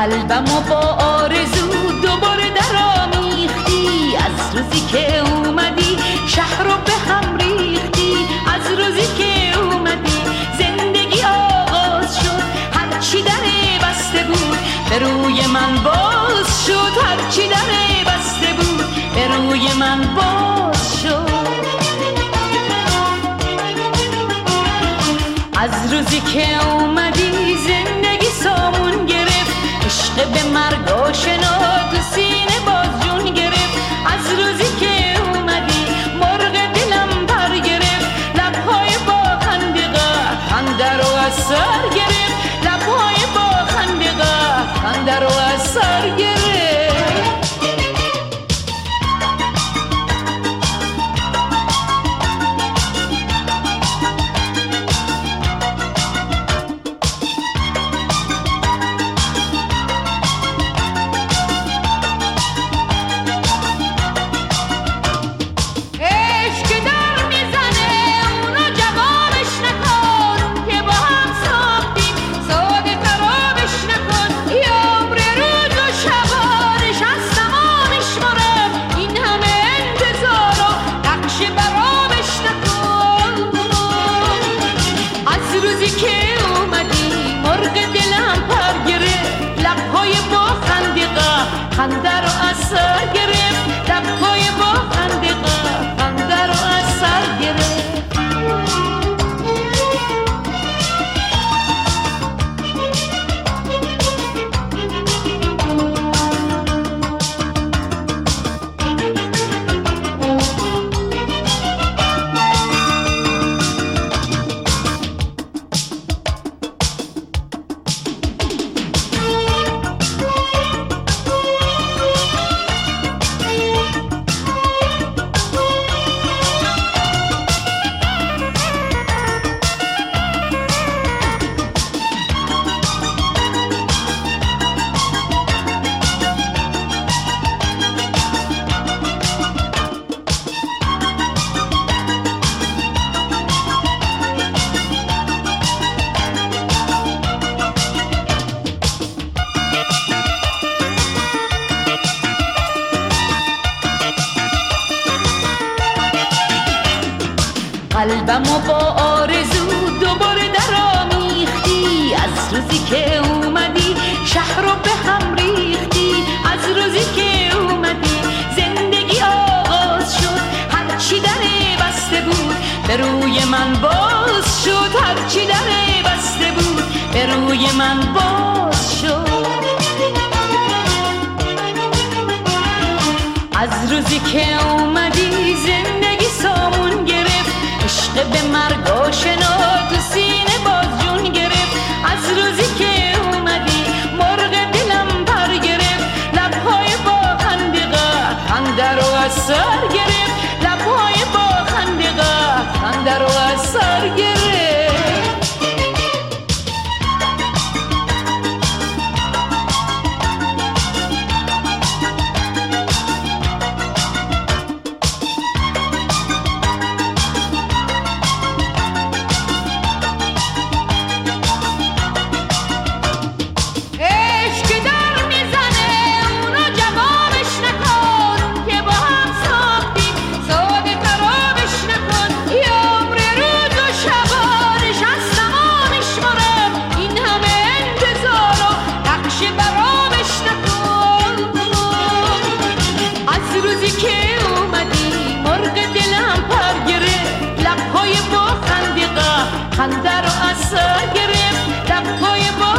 قلبمو با آرزو دوباره درآمیختی، از روزی که اومدی شهر رو به هم ریختی، از روزی که اومدی زندگی آغاز شد، هرچی در بسته بود به روی من باز شد، هرچی در بسته بود به روی من باز شد. از روزی که اومدی زندگی سامون گرفت، عشق به مرگ آشنا تو سینه باز جون گرفت، از روزی که اومدی مرغ دلم پر گرفت، لبهای با خنده رو از سر گرفت، لبهای با خنده رو از سر گرفت. خنده رو از سر گرفت، لبهای با خنده رو از سر گرفت. قلبمو با آرزو دوباره درآمیختی، از روزی که اومدی شهر رو به هم ریختی، از روزی که اومدی زندگی آغاز شد، هرچی در بسته بود به روی من باز شد، هرچی در بسته بود به روی من باز شد. از روزی که اومدی زندگی سامون گرفت، عشق به مرگ آشنا تو سینه باز جون گرفت، از روزی که اومدی مرغ دلم پر گرفت، لبهای با خنده رو از سر گرفت، لبهای با خنده رو از سر گرفت. خنده رو از سر گرفت، لبهای با